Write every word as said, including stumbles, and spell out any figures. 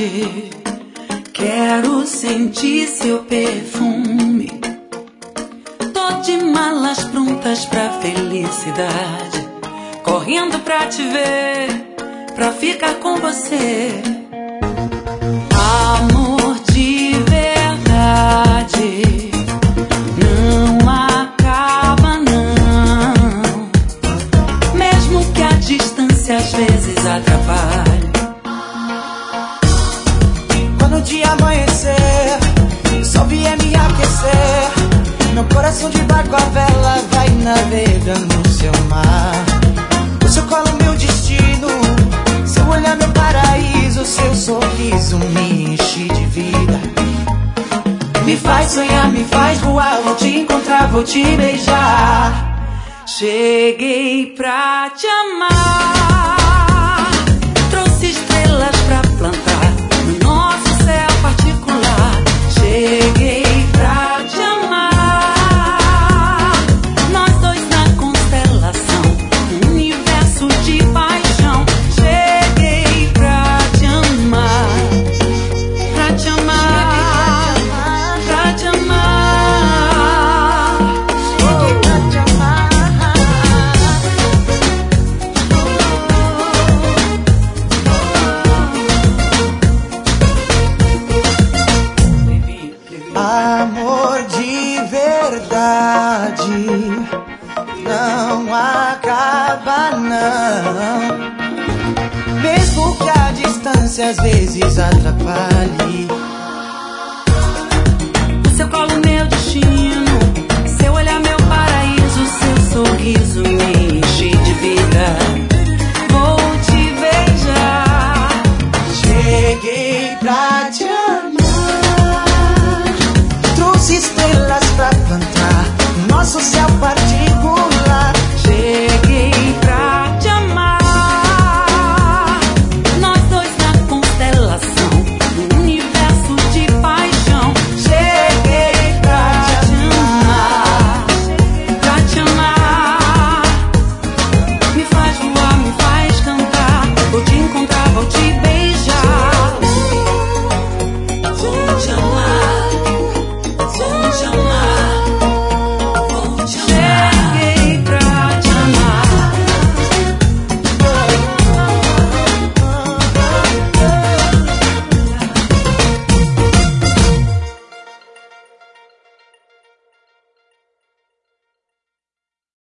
tarde, quero sentir seu perfume. Tô de malas prontas pra felicidade, correndo pra te ver, pra ficar com você. Amor de verdade não acaba não, mesmo que a distância às vezes atrapalhe. Quando o dia amanhecer, o sol vier me aquecer, meu coração debaixo a vela vai navegando no seu mar. O seu colo meu destino, seu olhar meu paraíso, seu sorriso me enche de vida. Me faz sonhar, me faz voar, vou te encontrar, vou te beijar. Cheguei pra te amar, trouxe estrelas pra plantar no nosso céu particular. Cheguei pra te amar, nós dois na constelação, um universo de paixão. Cheguei pra te amar, pra te amar, pra te amar. Cheguei pra te amar. Amor de verdade não acaba não, mesmo que a distância às vezes atrapalhe.